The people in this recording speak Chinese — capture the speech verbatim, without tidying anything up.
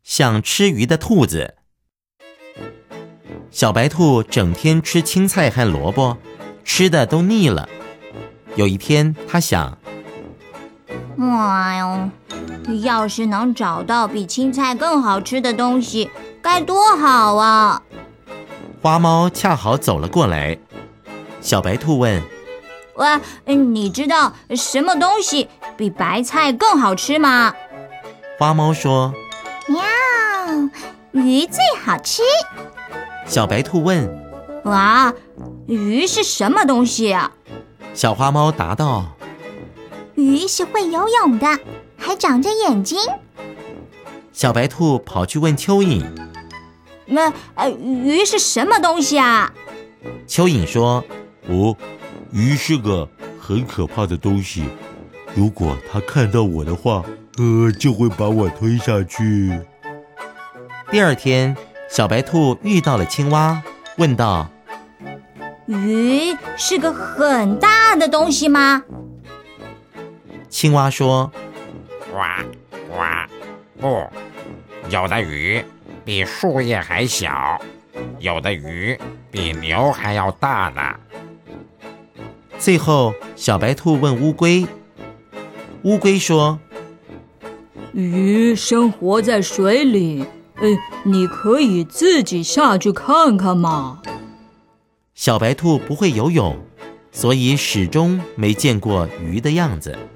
像吃鱼的兔子。小白兔整天吃青菜和萝卜，吃的都腻了。有一天，他想， 哎呦，要是能找到比青菜更好吃的东西，该多好啊！ 花猫恰好走了过来，小白兔问： 喂，你知道什么东西比白菜更好吃吗？ 花猫说： 喵，鱼最好吃。 小白兔问： 哇，鱼是什么东西啊？ 小花猫答道： 鱼是会游泳的，还长着眼睛。 小白兔跑去问蚯蚓： 那、呃、鱼是什么东西啊？ 蚯蚓说： 哦，鱼是个很可怕的东西，如果它看到我的话，呃，就会把我推下去。 第二天，小白兔遇到了青蛙，问道： 鱼是个很大的东西吗？ 青蛙说： 呱呱，不，有的鱼比树叶还小，有的鱼比牛还要大呢。 最后，小白兔问乌龟，乌龟说： 鱼生活在水里，呃，你可以自己下去看看嘛。 小白兔不会游泳，所以始终没见过鱼的样子。